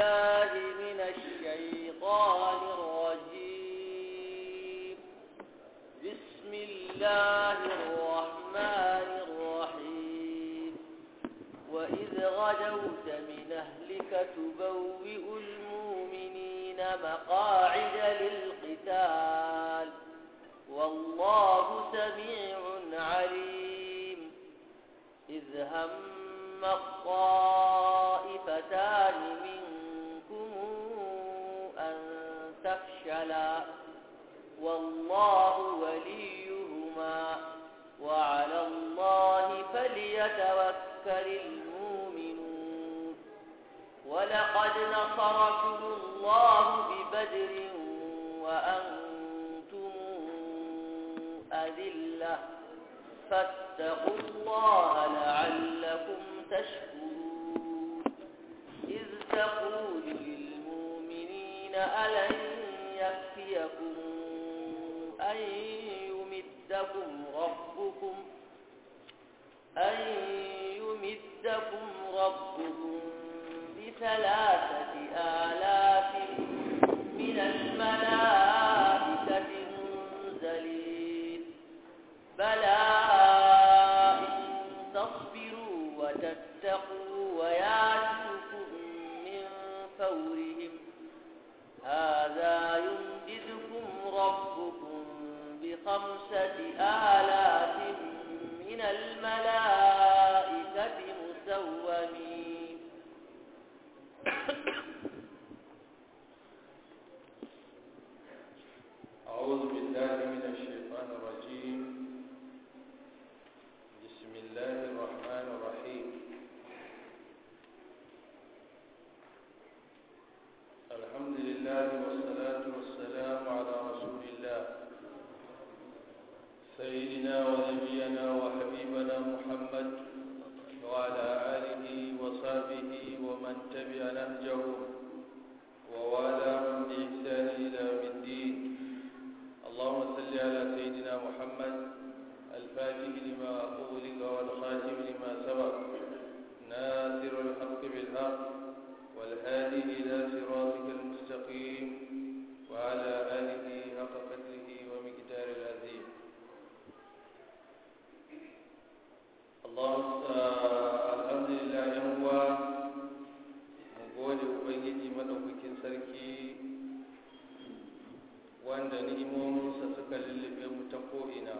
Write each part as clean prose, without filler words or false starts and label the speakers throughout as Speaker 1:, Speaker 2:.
Speaker 1: بالله من الشيطان الرجيم. بسم الله الرحمن الرحيم. وإذ غدوت من أهلك تبوئ المؤمنين مقاعد للقتال والله سميع عليم. إذ هم الطائفتان منكم أن تفشلا والله وليهما وعلى الله فليتوكل المؤمنون. ولقد نصركم الله ببدر وأنتم أذلة فاتقوا الله لعلكم تشكرون. إذ تقول للمؤمنين ألن يكفيكم أن يمدكم ربكم ب3,000 من الملائكة منزلين. بلى إن تصبروا وتتقوا ويأتوكم من فورهم هذا يمددكم ربكم ب5,000 من الملائكة مسومين.
Speaker 2: أعوذ بالله من الشيطان الرجيم. بسم الله الرحمن الرحيم. الحمد لله والصلاة والسلام على رسول الله سيدنا ونبينا وحبيبنا محمد وعلى آله وصحبه ومن تبع نهجه ووالاهم بإحسان إلى يوم الدين. اللهم صل على سيدنا محمد الفاتح لما أغلق والخاتم لما سبق ناصر الحق بالحق والهادي إلى صراطك المستقيم وعلى آله حق قدره ومقدار العظيم. الحمد لله يوم gode ubangiji madaukakin sarki wanda ni'imominsa suka lullube mu ta ko'ina.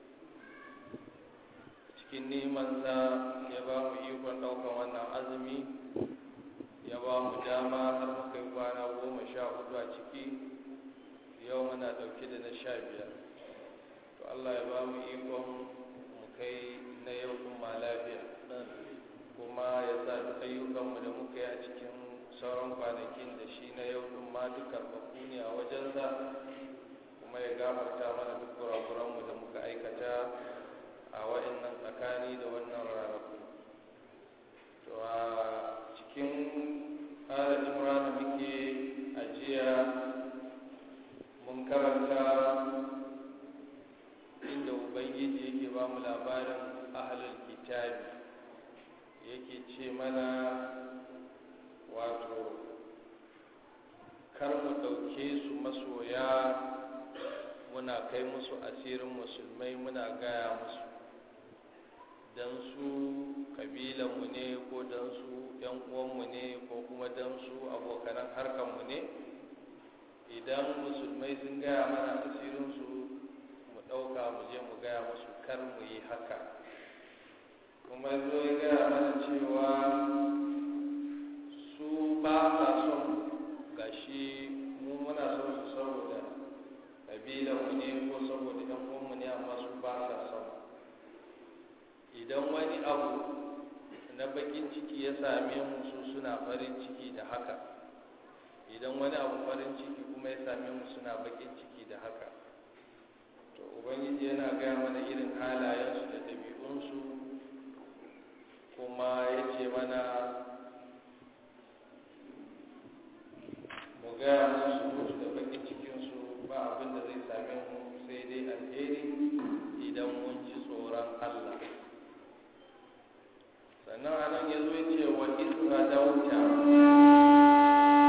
Speaker 2: Cikin ni'imansa ya ba mu ikon ɗaukan wannan azumi, ya ba mu dama har muka yi kwana 14 a ciki, yau muna ɗauke da na 15. To Allah ya ba mu ikon mu kai na yau ɗin ma lafiya, kuma ya sa duk ayyukanmu da muka yi a cikin sauran kwanakin da shi na yau ɗin ma duk karɓaɓɓu ne a wajensa, kuma ya gafarta mana duk kurakuranmu da muka aikata a waɗannan tsakani da wannan ranaku. To a cikin ala imran muke ajiya mun karanta inda ubangiji yake ba mu labarin ahlul kitabi, yake ce mana wato kar mu ɗauke su masoya muna kai musu asirin musulmai muna gaya musu don su kabilanmu ne ko don su yan uwanmu ne ko kuma don su abokanan harkanmu ne. Idan musulmai sun gaya mana asirinsu mu ɗauka mu je mu gaya musu kar mu yi haka. Kuma zo ya gaya mana cewa su ba sa son gashi mu muna son su saboda kabilanmu ne ko saboda yan uwanmu ne, amma su ba sa son. Idan wani abu na bakin ciki ya same mu su suna farin ciki da haka, idan wani abu farin ciki kuma ya same mu suna bakin ciki da haka. To ubangiji yana gaya mana irin halayensu da ɗabi'unsu, kuma ya ce mana mu gaya musu mutu da bakin cikinsu ba abin da zai same mu sai dai alheri idan mun ji tsoron Allah. Sannan a nan ya zo ya ce wa izra dauta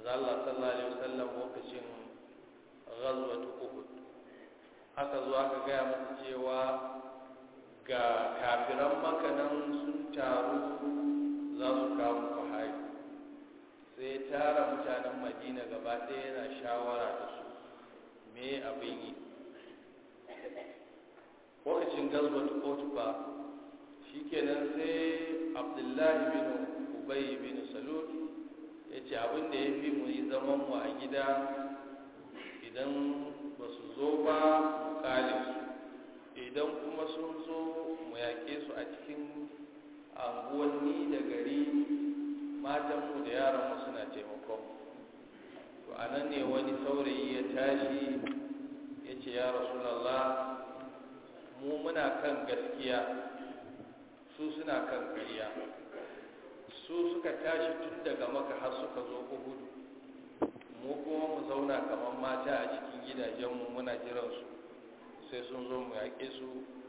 Speaker 2: manzo Allah sallallahu alaihi wasallam lokacin ghazwat Uhud aka zo aka gaya masa cewa ga kafiran Makka nan sun taru za su kawo muku hari, sai ya tara mutanen Madina gaba ɗaya yana shawara da su me abin yi. Lokacin ghazwat Uhud ba shikenan sai Abdullahi bin Ubay bin Salul ya ce abin da ya fi mu yi zaman mu a gida, idan ba su zo ba mu kale su, idan kuma sun zo mu yaƙe su a cikin anguwanni da gari, matanmu da yaranmu suna taimakon mu. To a nan ne wani saurayi ya tashi ya ce ya Rasulallah, mu muna kan gaskiya, su suna kan ƙarya. Su suka tashi tun daga Makka har suka zo Uhudu, mu kuma mu zauna kamar mata a cikin gidajenmu muna jiran su sai sun zo mu yaƙe su.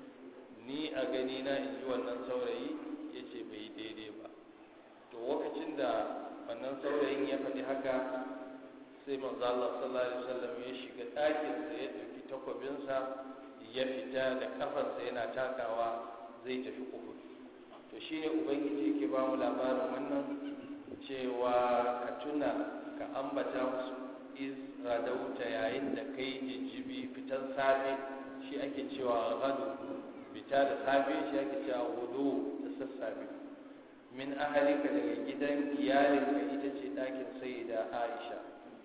Speaker 2: Ni a gani na in ji wannan saurayi ya ce bai daidai ba. To lokacin da wannan saurayin ya faɗi haka, sai manzo Allah sallallahu alaihi wasallam ya shiga ɗakinsa ya ɗauki takwabinsa ya fita da kafansa yana takawa zai tafi Uhud. To shine ubangiji yake ba mu labarin wannan cewa ka tuna ka ambata musu iz radauta yayin da kai jijjibi fitan safe shi ake cewa gadu, fita da safe shi ake cewa wudu da sassafe, min ahalika daga gidan iyalinka ita ce ɗakin sayyida Aisha,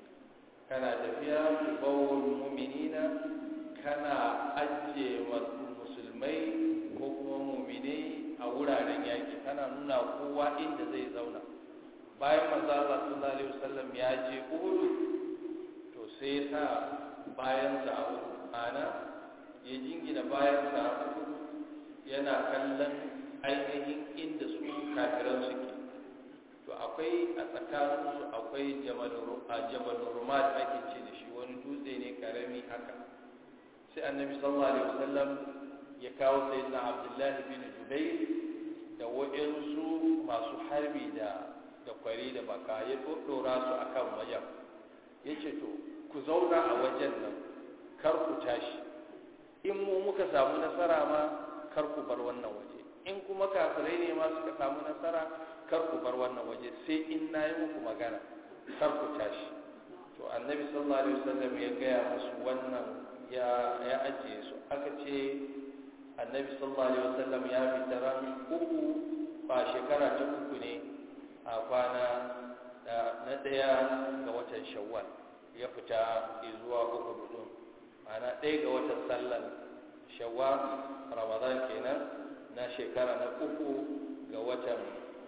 Speaker 2: kana tafiya bawul mu'minina, kana ajiye musulmai ko kuma mu'minai a wuraren yaki, kana nuna kowa inda zai zauna. Bayan manzo Allah sallallahu alaihi wasallam ya je Uhud, to sai sa bayan sa a ana ya jingina bayan sa a yana kallon ainihin inda su kafiran suke. To akwai a tsakanin su akwai Jabal Rumat ake ce da shi, wani dutse ne karami haka. Sai Annabi sallallahu alaihi wasallam ya kawo sayyidina Abdullah bin Jubair da waɗansu masu harbi da kwari da baka, ya ɗora su akan wajen, ya ce to ku zauna a wajen nan kar ku tashi, in mu muka samu nasara ma kar ku bar wannan waje, in kuma kafirai ne ma suka samu nasara kar ku bar wannan waje, sai in na yi muku magana kar ku tashi. To Annabi sallallahu alaihi wasallam ya gaya musu wannan, ya ajiye su. Aka ce Annabi sallallahu alaihi wasallam ya fita ran uku ba shekara ta uku ne a kwana na ɗaya ga watan Shawwal ya fita zuwa Uhud din, ana ɗaya ga watan sallar Shawwal Ramadan kenan na shekara na uku ga watan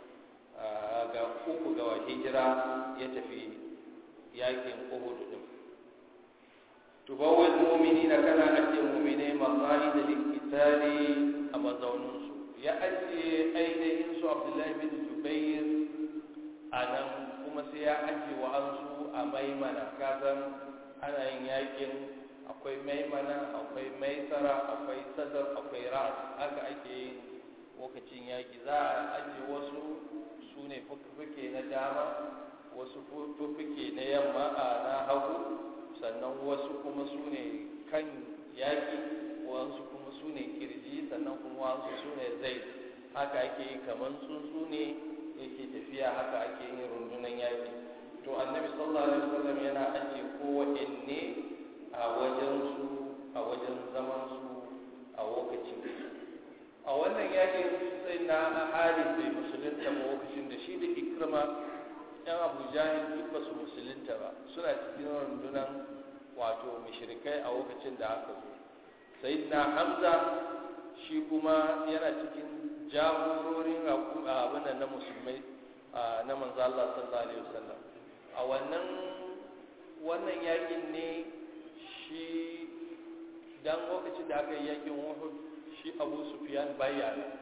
Speaker 2: ga hijira ya tafi yakin Uhud din. Tubawwil mu'minina, kana ajiye mu'minai maqaida lil-qitali a mazauninsu, ya ajiye ainihin su Abdullahi bin Jubair a nan, kuma sai ya ajiye wa'ansu a Maimana. Kasan ana yin yakin akwai Maimana, akwai Maisara, akwai Sadar, akwai Ras, haka ake yin lokacin yaki. Za a ajiye wasu su ne fufuke na dama, wasu fufuke na yamma na hagu, sannan wasu kuma su ne kan yaƙi, wasu kuma su ne kirji, sannan kuma wasu su ne zai. Haka ake yi kamar tsuntsu ne yake tafiya, haka ake yin rundunan yaƙi. To Annabi sallallahu alaihi wasallam yana ajiye kowanne a wajensu, a wajen zamansu a lokacin. A wannan yaƙin sai na Halid bai musulunta ba lokacin da shi da Ikrima yan Abu Jahil duk ba su musulunta ba, suna cikin rundunan wato mushrikai a lokacin da aka zo. Sayyidina Hamza shi kuma yana cikin jagororin abin na musulmai na manzo Allah sallallahu alaihi wasallam. A wannan yakin ne shi dan lokacin da aka yi yakin Uhud, shi Abu Sufyan bayyana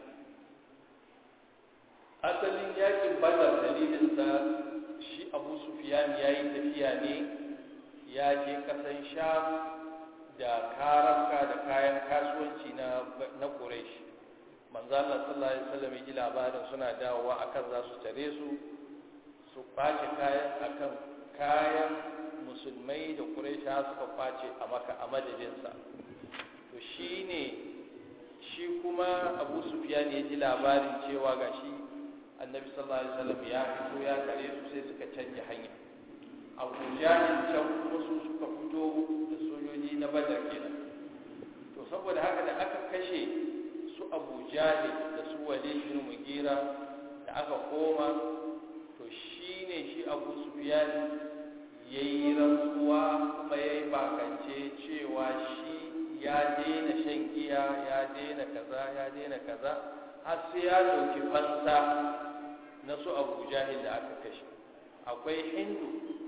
Speaker 2: asalin yakin Badar. Dalilin sa shi Abu Sufyan yayi tafiya ne, ya je kasan Sham da karafka da kayan kasuwanci na Quraysh. Manzo Allah sallallahu alaihi wasallam ya ji labarin suna dawowa akan za su tare su kwace kayan akan kayan musulmai da Quraisha suka kwace a Makka a madadinsa. To shi kuma Abu Sufyan ya ji labarin cewa gashi Annabi sallallahu alaihi wasallam ya fito ya kare su, sai suka canja hanya. Abu Jahil can kuma su suka fito da sojoji na Badar kenan. To saboda haka da aka kashe su Abu Jahil da su Walid bin Mughira da aka koma, to shi Abu Sufyan yayi rantsuwa kuma yayi bakance cewa shi ya daina shan giya, ya daina kaza har sai ya dauki fansa na su Abu Jahil da aka kashe. Akwai Hindu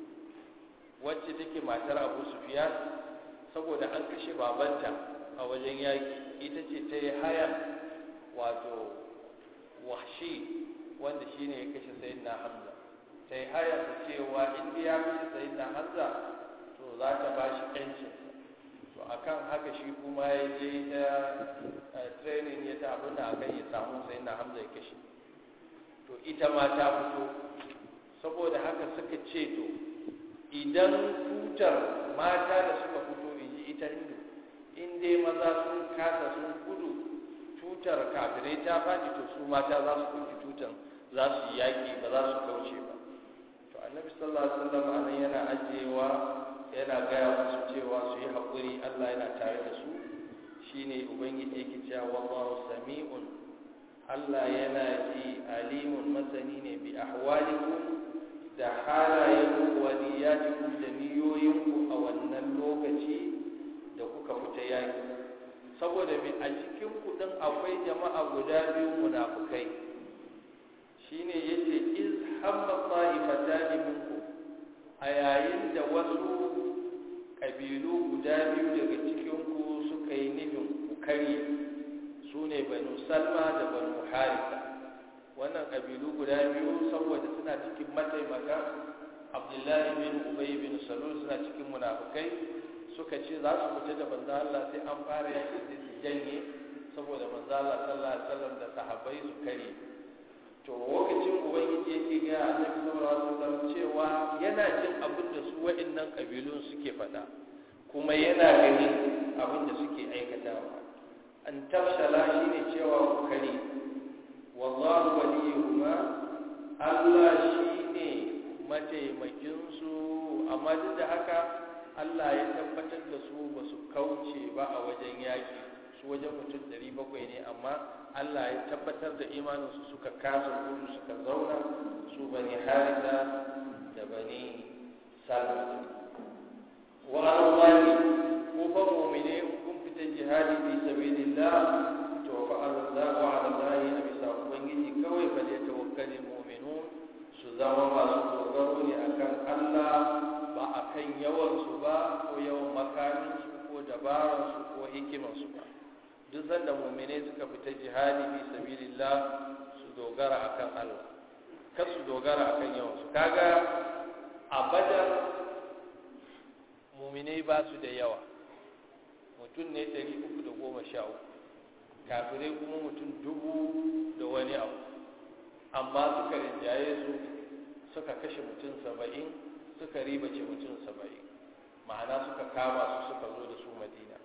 Speaker 2: wacce take matar Abu Sufyan, saboda an kashe babanta a wajen yaki, ita ce ta yi haya wato Wahshi wanda shine ya kashe Sayyidina Hamza, ta yi haya da cewa inda ya kashe Sayyidina Hamza to za ta ba shi ƴancinsa. To akan haka shi kuma ya je ta training ya ta abin da akan ya samu Sayyidina Hamza ya kashe. To ita ma ta fito, saboda haka suka ce to idan tutar mata da suka fito inji ita Hindu, in dai maza sun kasa sun gudu, tutar kafirai ta faɗi, to su mata za su ɗauki tutar, za su yi yaƙi, ba za su kauce ba. To Annabi sallallahu alaihi wasallam anan yana ajiyewa, yana gaya musu cewa su yi haƙuri, Allah yana tare da su. Shine ubangiji yake cewa wallahu sami'un, Allah yana ji, alimun masani ne bi ahwalikum, da halayenku wa niyyatikum, da niyoyinku a wannan lokaci da kuka fita yaki. Saboda mai a cikin kudin akwai jama'a guda biyu munafukai, shine yace iz hamma ta'ifatan minkum, a yayin da wasu kabilu guda biyu daga cikin ku suka yi nufin ku karye, sune Banu Salma da Banu Haritha. Wannan kabilu guda biyu saboda suna cikin mataimaka Abdullahi bin Ubay bin Salul, suna cikin munafikai, suka ce za su fita da manzo Allah sai an fara yaki sai su janye, saboda manzo Allah sallallahu alaihi wasallam da sahabbai su kare. To lokacin ubangiji yake ga Annabi sallallahu alaihi wasallam cewa yana jin abin da su waɗannan kabilun suke faɗa, kuma yana ganin abin da suke aikatawa. An tafshala shine cewa ku kare, wallahu waliyuhuma, Allah shine mataimakinsu, amma duk da haka Allah ya tabbatar da su ba su kauce ba a wajen yaki. Su wajen mutum 700 ne, amma Allah ya tabbatar da imaninsu suka kasa gudu, suka zauna, su Bani Haritha da Bani Salma. Wa Allahi, ku fa mu'mine kun fita jihadi fi sabilillah, to fa Allah wa Allahi bisa ubangiji kawai fa da tawakkalul mu'minun, su zama masu dogaro ne akan Allah, ba akan yawansu ba ko yawan makaminsu ko dabararsu ko hikimarsu ba. Duk sanda mu'mine suka fita jihadi fi sabilillah, su dogara akan Allah, kar su dogara akan yawansu. Kaga a Badar mu'mine ba su da yawa, mutum ne 313, kafirai kuma mutum 1000 da wani abu, amma suka rinjaye su, suka kashe mutum 70, suka ribace mutum 70, ma'ana suka kama su suka zo da su Madina.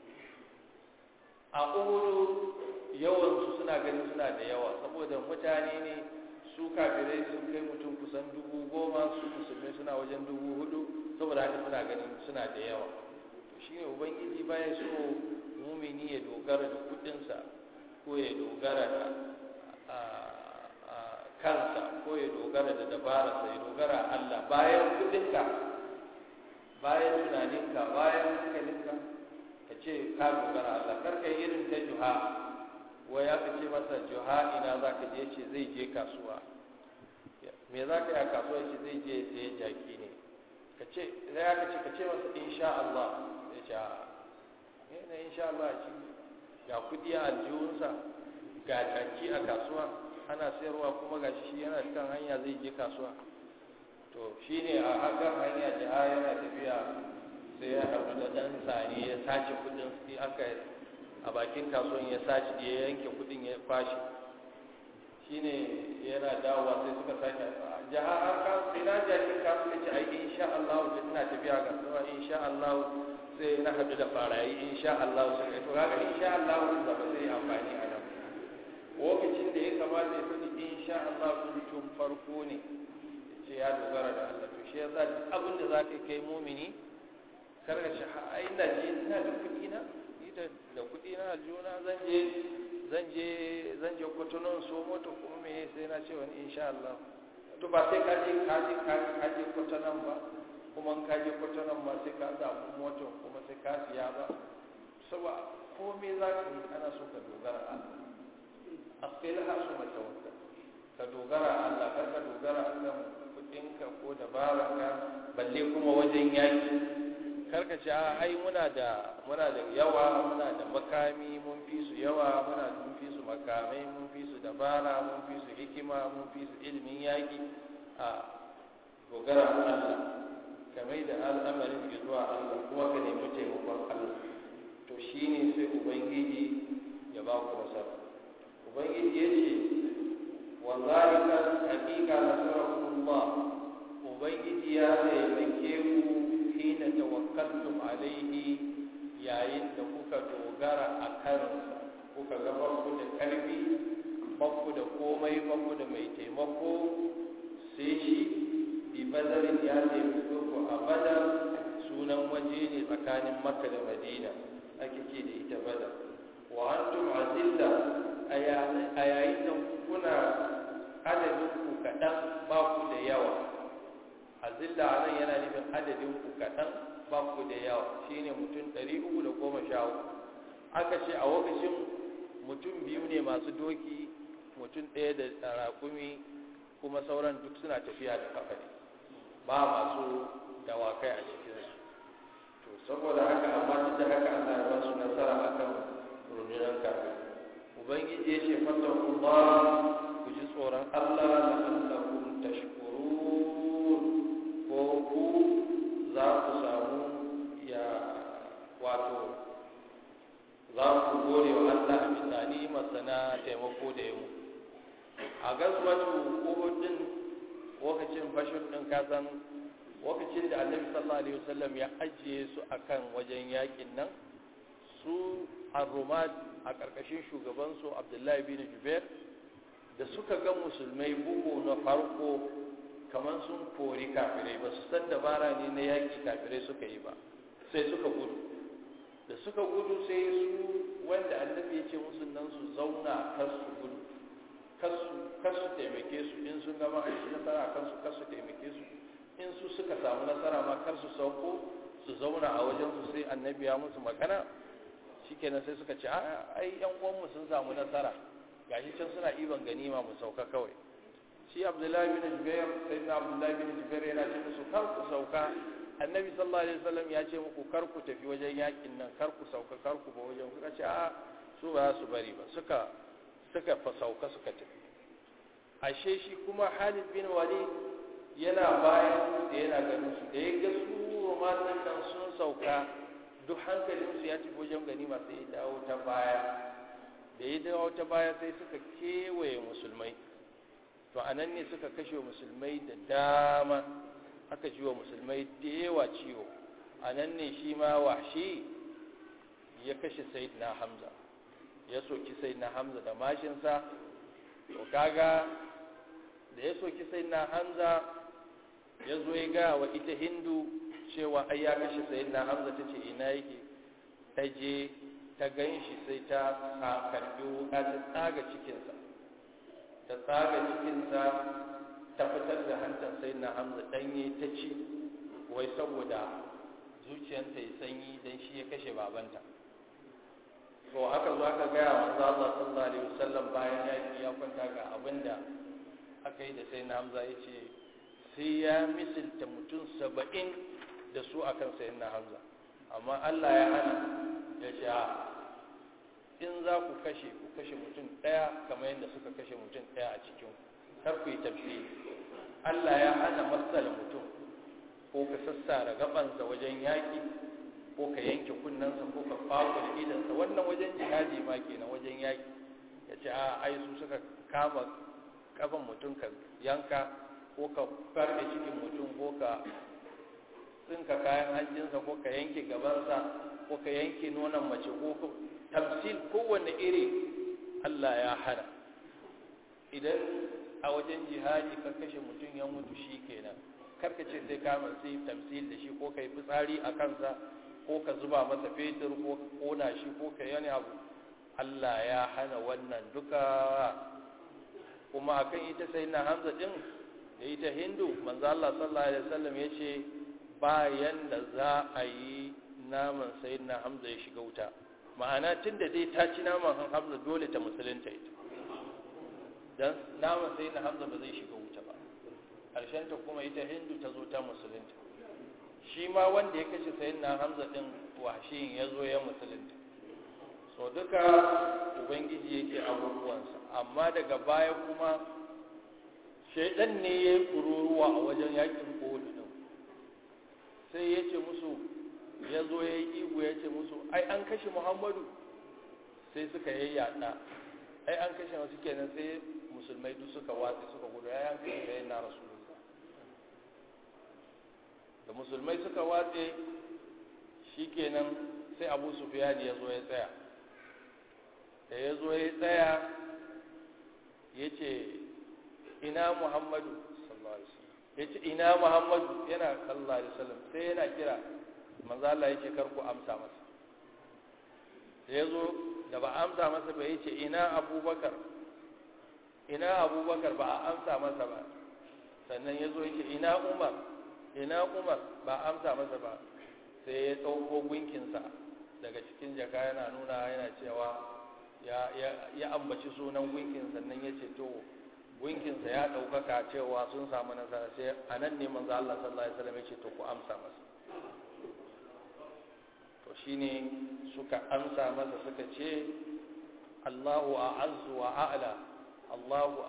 Speaker 2: A Uhud yawansu suna ganin suna da yawa, saboda mutane ne, su kafirai sun kai mutum kusan 10,000, su musulmai suna wajen 4,000, saboda haka suna ganin suna da yawa. To shine ubangiji baya so mumini ya dogara da kudinsa, ko ya dogara da kansa, ko ya dogara da dabararsa, ya dogara Allah. Bayan kudinka, bayan tunaninka, bayan hankalinka, ka ce ka dogara Allah. Karka yi irin ta Juha, wa ya ka ce masa Juha ina za ka je, ce zai je kasuwa. Me za ka yi a kasuwa, ce zai je sai jaki ne. Ka ce masa insha Allah, ya ce yana insha Allah ci ga kudi a aljihunsa, ga jaki a kasuwa ana sayarwa, kuma ga shi yana kan hanya zai je kasuwa. To shi ne a hakan hanya jiha yana tafiya, sai ya haɗu da ɗan sani ya sace kudin, sai aka a bakin kasuwan ya sace, ya yanke kudin ya fashi. Shi ne yana dawowa sai suka sake jiha har ina jakin kasuwa, ce ai insha Allah tafiya ga zuwa insha Allah sai na hadu da farayi insha Allah sai to kaga insha Allah da ba zai amfani a nan lokacin da ya kamata ya faɗi insha Allah tun farko ne ce ya dogara da Allah to shi yasa abin da zaka kai mumini karka ce ai ina da kuɗi na ni da kuɗi na aljuna zan je kotunan so mota kuma me sai na ce wani insha Allah to ba sai ka je kotunan ba kuma ka je kotunan ma sai ka samu motar kuma sai ka siya ba saboda komai za ka yi ana so ka dogara Allah aqilha su matawakkal ka dogara Allah kar ka dogara akan kudinka ko dabararka balle kuma wajen yaki karka ce ai muna da yawa muna da makami mun fi su yawa mun fi su makamai mun fi su dabara mun fi su hikima mun fi su ilimin yaki a dogara Allah ka mai da al'amarin zuwa Allah kuma ka nemi taimakon Allah to shine sai ubangiji ya ba ku nasara ubangiji ya ce wallahi kan hakika nasarullah ubangiji ya taimake ku hina tawakkaltum alaihi yayin da kuka dogara a kansa kuka ga ku da karfi ku da komai ku da mai taimako sai shi bi badarin ya taimake ku a badar sunan waje ne tsakanin makka da madina ake ce da ita badar wa antum azilla a yayin da kuna adadin ku kaɗan ba ku da yawa azilla a nan yana nufin adadin ku kaɗan ba ku da yawa shine mutum 313 aka ce a lokacin mutum biyu ne masu doki mutum ɗaya da raƙumi kuma sauran duk suna tafiya da kafa ne ba masu dawakai a cikinsu to saboda haka amma duk da haka Allah ya ba su nasara akan rundunar kafin ubangiji ya ce fattakullah ku ji tsoron Allah la'allakum tashkurun ko ku za ku samu za ku gode wa Allah a misali masana taimako da yamu a gazwatu Uhud din lokacin fashin din kasan lokacin da Annabi sallallahu alaihi wasallam ya ajiye su akan wajen yakin nan su ar-rumat a karkashin shugaban su Abdullahi bin Jubair da suka ga musulmai bugu na farko kamar sun kori kafirai ba su san dabara ne na yaki kafirai suka yi ba sai suka gudu da suka gudu sai su wanda annabi ya ce musu nan su zauna kar su gudu kar su taimake su in sun gama a yi nasara kan su kar su taimake su in su suka samu nasara ma kar su sauko su zauna a wajen su sai annabi ya musu magana shikenan sai suka ce ai yan uwanmu sun samu nasara gashi can suna iban ganima mu sauka kawai shi Abdullahi bin Jubair sayyidina Abdullahi bin Jubair yana ce musu kar ku sauka annabi sallallahu alaihi wasallam ya ce muku kar ku tafi wajen yakin nan kar ku sauka kar ku ba wajen kuka ce su ba su bari ba suka fa sauka suka tafi ashe shi kuma Khalid bin Walid yana bayan da yana ganin su da ya ga su romanin nan sun sauka duk hankalin su ya ci wajen ganima sai ya dawo ta baya da ya dawo ta baya sai suka kewaye musulmai to anan ne suka kashe musulmai da dama aka ji wa musulmai da yawa ciwo a nan ne shi ma wahshi ya kashe sayyidina Hamza ya soki sayyidina Hamza da mashinsa to kaga da ya soki sayyidina Hamza ya zo ya ga wa ita Hindu cewa ai ya kashe sayyidina Hamza tace ina yake ta je ta ganshi sai ta karbi wuka ta tsaga cikinsa ta fitar da hantar sai na Hamza danye ta ci wai saboda zuciyarta ya sanyi dan shi ya kashe babanta to aka zo aka gaya manzo Allah sallallahu alaihi wasallam bayan ya kwanta ga abinda aka yi da sai na Hamza yace sai ya misalta mutum 70 da su akan sai na Hamza amma Allah ya hana ya ce in za ku kashe mutum daya kamar yadda suka kashe mutum daya a cikin kar ku yi tafsiri Allah ya hana matsala mutum ko ka sassara gabansa wajen yaƙi ko ka yanke kunnensa ko ka fafa da idansa wannan wajen jihadi ma kenan wajen yaƙi ya ce ai su suka kama kafan mutum ka yanka ko ka farɗe cikin mutum ko ka cika kayan hanjinsa ko ka yanke gabansa ko ka yanke nonon mace ko tamsil kowanne iri Allah ya hana. Idan a wajen jihadi ka kashe mutum ya mutu shi kenan, karka ce sai ka matsi tamsil da shi ko ka yi fitsari a kansa ko ka zuba masa fetur ko ka kona shi ko ka yi abu. Allah ya hana wannan duka. Kuma akan ita sai na Hamza din da ita Hindu, manzo Allah sallallahu alaihi wasallam yace bayan da za a yi naman sayyidina Hamza ya shiga wuta. Ma'ana tunda dai ta ci naman Hamza dole ta musulunta ita, dan naman sayyidina Hamza ba zai shiga wuta ba. Karshen ta kuma ita Hindu ta zo ta musulunta. Shi ma wanda ya kashe sayyidina Hamza din washin ya zo ya musulunta. So duka ubangiji yake abubuwansa, amma daga baya kuma shaidan ne ya yi kururuwa a wajen yakin Uhud din, sai ya ce musu, ya zo ya yi ihu ya ce musu ai an kashe Muhammadu, sai suka yayyada ai an kashe wasu kenan, sai musulmai duk suka watsi suka gudu ya yanka sai na Rasulullah. Da musulmai suka watse shikenan sai Abu Sufyan ya zo ya tsaya. Da ya zo ya tsaya ya ce ina Muhammadu sallallahu alaihi wasallam, ya ce ina Muhammadu yana sallallahu alaihi wasallam, sai yana kira manzo Allah yake kar ku amsa masa. Da ya zo da ba amsa masa ba yace ina Abubakar, ina Abubakar ba a amsa masa ba. Sannan ya zo yake ina Umar, ina Umar ba amsa masa ba. Sai ya ɗauko gunkinsa daga cikin jaka yana nuna yana cewa ya ambaci sunan gunkin, sannan ya ce to gunkinsa ya ɗaukaka cewa sun samu nasara. Sai a nan ne manzo Allah sallallahu alaihi wasallam ya ce to ku amsa masa. To shine suka amsa masa suka ce Allahu a'azzu wa a'la, Allahu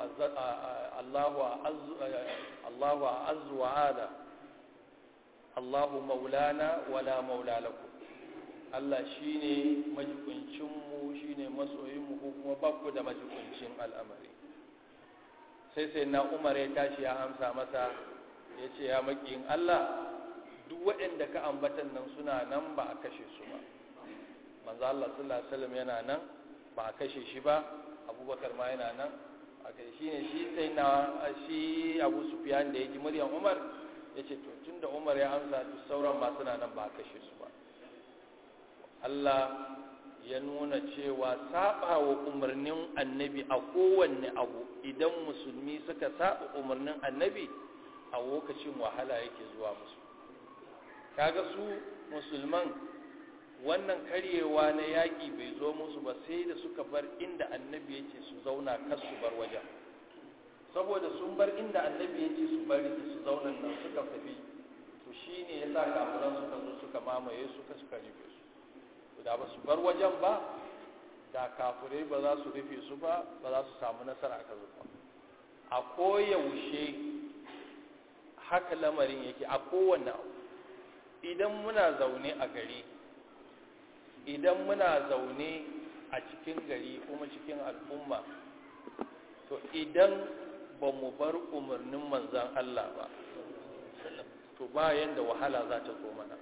Speaker 2: a'azzu wa a'la, Allahu maulana wala maula lakum. Allah shine majikuncinmu, shine masoyinmu, ko kuma ba ku da majikuncin al'amari. Sai na Umar ya tashi ya amsa masa ya ce ya makiyin Allah, duk waɗanda ka ambatan nan suna nan ba a kashe su ba. Manzo Allah sallallahu alaihi wasallam yana nan ba a kashe shi ba, Abubakar ma yana nan a kai. Shine shi Abu Sufyan da ya ji muryar Umar ya ce to tunda Umar ya amsa duk sauran ma suna nan ba a kashe su ba. Allah ya nuna cewa saba wa umarnin annabi a kowanne abu, idan musulmi suka saba umarnin annabi a lokacin wahala yake zuwa musu. Kaga su musulman wannan karyewa na yaƙi bai zo musu ba sai da suka bar inda annabi yake su zauna kar su bar wajen. Saboda sun bar inda annabi yake su bari su zauna nan suka tafi, to shine yasa kafiran suka zo suka mamaye suka rufe su. Da ba su bar wajen ba, da kafirai ba za su rufe su ba, ba za su samu nasara a kansu ba. A koyaushe haka lamarin yake a kowanne abu. Idan muna zaune a gari, idan muna zaune a cikin gari kuma cikin al'umma, to idan ba mu bar umarnin manzan Allah ba, to bayan da wahala za ta zo mana.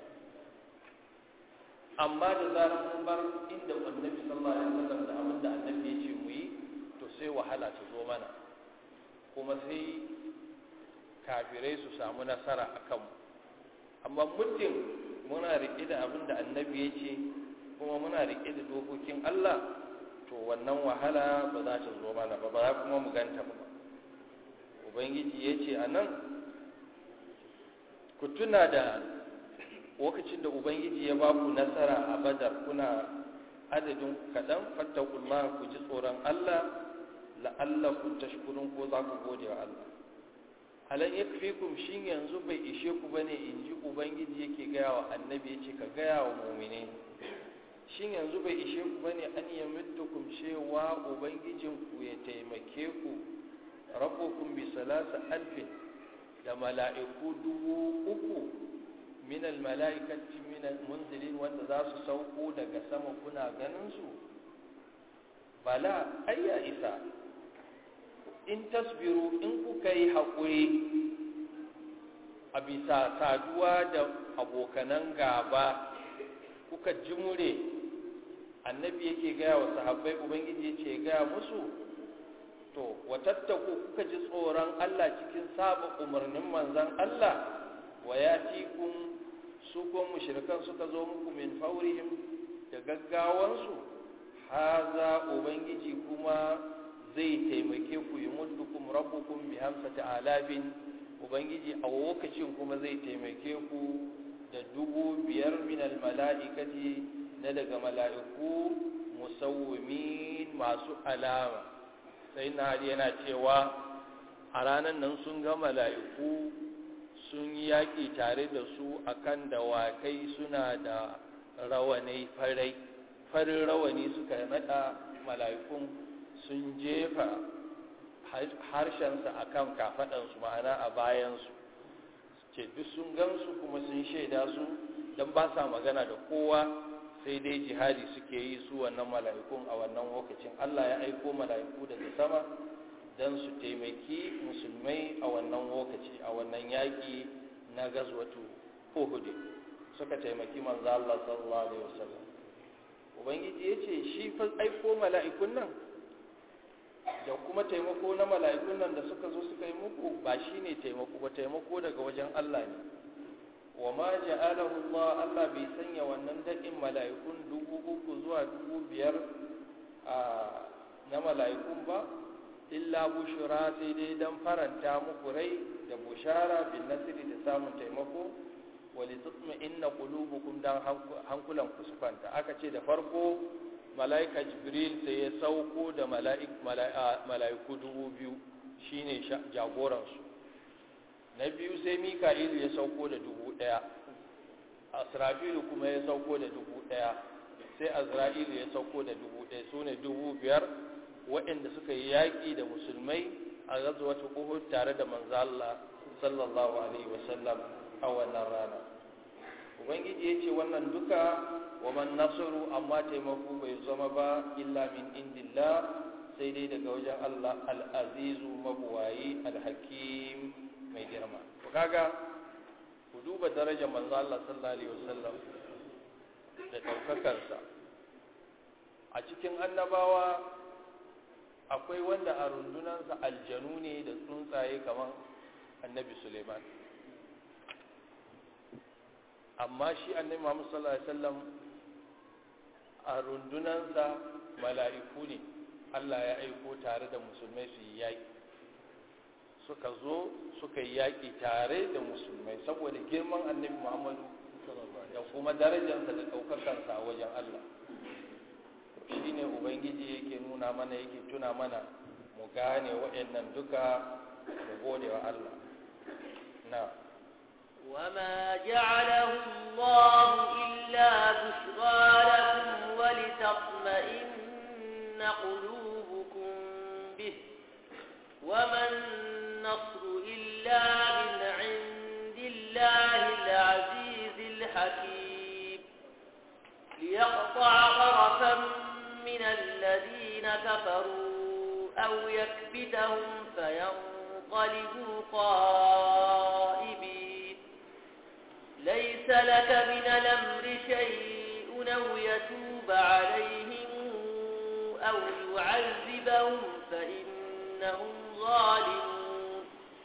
Speaker 2: Amma da zarar mun bar inda annabi sallallahu alaihi wasallam da abin da annabi ya ce mu yi, to sai wahala ta zo mana, kuma sai kafirai su samu nasara a kanmu. Amma muddin muna riƙe da abin da annabi ya ce kuma muna riƙe da dokokin Allah, to wannan wahala ba za ta zo mana ba, ba za kuma mu ganta ba. Ubangiji ya ce a nan, ku tuna da lokacin da Ubangiji ya ba ku nasara a Badar, kuna adadin kaɗan, fattakullah, ku ji tsoron Allah, la'allakum tashkurun, ko za ku gode wa Allah. Alan yakfikum, shin yanzu bai ishe ku bane, in ji Ubangiji yake gaya wa annabi, yace ka gaya wa mu'mini, shin yanzu bai ishe ku bane an yamiddukum, cewa Ubangijinku ya taimake ku, rabbukum bi 3,000 da mala'iku 3,000 min al-mala'ikati min al-munzilin, wanda za su sauko daga sama kuna ganin su. Bala ayya isa, in tasbiru, in kuka yi haƙuri, a bisa saduwa da abokanan gaba kuka jimure, annabi yake gaya wa sahabbai, ubangiji yake gaya musu, to watattaku kuka ji tsoron Allah cikin saba umarnin manzon Allah, wa yatikum su ko mushrikan suka zo muku min faurihim da gaggawansu, haza ubangiji kuma zai taimake ku, yumuddukum rabbukum bi 5,000, ubangiji a lokacin kuma zai taimake ku da 5,000 min almala'ikati na daga mala'iku musawwimin masu alama. sai na yana cewa a ranar nan sun ga mala'iku sun yi yaƙi tare da su akan dawakai, suna da rawanai farin rawani suka naɗa mala'ikun, sun jefa harshensa a kan kafaɗansu, ma'ana a bayansu, ce duk sun gansu kuma sun shaida su, don ba sa magana da kowa, sai dai jihadi suke yi su wannan mala'ikun a wannan lokacin. Allah ya aiko mala'iku daga sama don su taimaki musulmai a wannan lokaci, a wannan yaƙi na gazwatu Uhud, suka taimaki manzo Allah sallallahu alaihi wasallam. Ubangiji yace shi fa aiko mala'ikun nan da kuma taimako na mala'ikun nan da suka zo suka yi muku, ba shine taimako ba, taimako daga wajen Allah ne. wa ma ja'alahu Allah bai sanya wannan daɗin mala'ikun 3,000 zuwa 5,000 na mala'ikun ba, illa bushra, sai dai dan faranta muku rai da bushara bin nasiri da samun taimako, wali tatma'inna qulubukum, dan hankulan ku su kwanta. Aka ce da farko mala'ika Jibril sai ya sauko da mala'iku 2,000 shine jagoransu. Na biyu sai Mika'ilu ya sauko da 1,000, Asrafilu kuma ya sauko da 1,000, sai Azra'ilu ya sauko da 1,000, su ne 5,000 waɗanda suka yi yaƙi da musulmai a ghazwatu Uhud tare da manzo Allah sallallahu alaihi wasallam a wannan rana. Ubangiji ya ce wannan duka wa man nasaru, amma taimako bai zama ba illa min indillah, sai dai daga wajen Allah al-azizu mabuwayi al-hakim mai girma. Ku kaga ku duba darajar manzo Allah sallallahu alaihi wasallam da daukakarsa. A cikin annabawa akwai wanda a rundunansa aljanu ne da tsuntsaye kamar annabi Suleiman, amma shi annabi Muhammad sallallahu alaihi wasallam a rundunansa mala'iku ne Allah ya aiko tare da musulmai su yi yaƙi, suka zo suka yi yaƙi tare da musulmai saboda girman annabi Muhammadu da kuma darajarsa da ɗaukakarsa a wajen Allah. Shi ne Ubangiji yake nuna mana, yake tuna mana mu gane waɗannan duka mu gode wa Allah. Na
Speaker 1: وما جعله الله إلا بشرى لكم ولتطمئن قلوبكم به وما النصر إلا من عند الله العزيز الحكيم ليقطع طرفا من الذين كفروا أو يكبتهم فينقلبوا خائبين ليس لك من الأمر شيء أو يتوب عليهم أو يعذبهم فإنهم ظالمون